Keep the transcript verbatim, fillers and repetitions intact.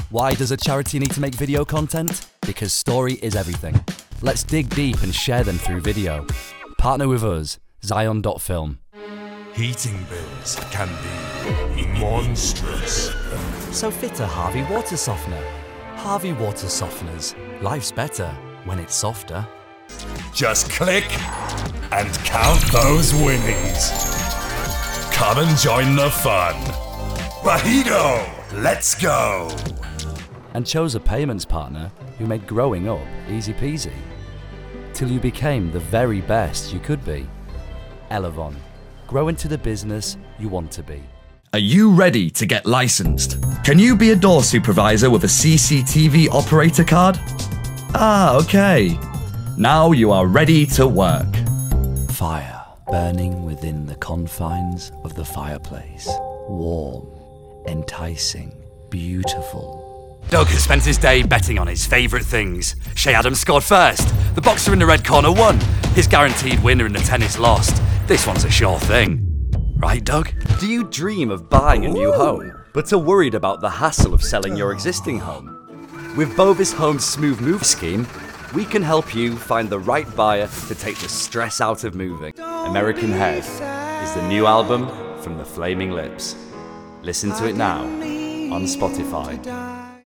Why does a charity need to make video content? Because story is everything. Let's dig deep and share them through video. Partner with us, Zion dot film. Heating bills can be monstrous. So fit a Harvey Water Softener. Harvey Water Softeners. Life's better when it's softer. Just click and count those winnings. Come and join the fun. Bahido, let's go. And chose a payments partner who made growing up easy peasy. Till you became the very best you could be. Elavon. Grow into the business you want to be. Are you ready to get licensed? Can you be a door supervisor with a C C T V operator card? Ah, okay. Now you are ready to work. Fire burning within the confines of the fireplace. Warm, enticing, beautiful. Doug has spent his day betting on his favourite things. Shay Adams scored first. The boxer in the red corner won. His guaranteed winner in the tennis lost. This one's a sure thing. Right, Doug? Do you dream of buying a new home, but are worried about the hassle of selling your existing home? With Bovis Home's Smooth Move scheme, we can help you find the right buyer to take the stress out of moving. American Head is the new album from the Flaming Lips. Listen to it now on Spotify.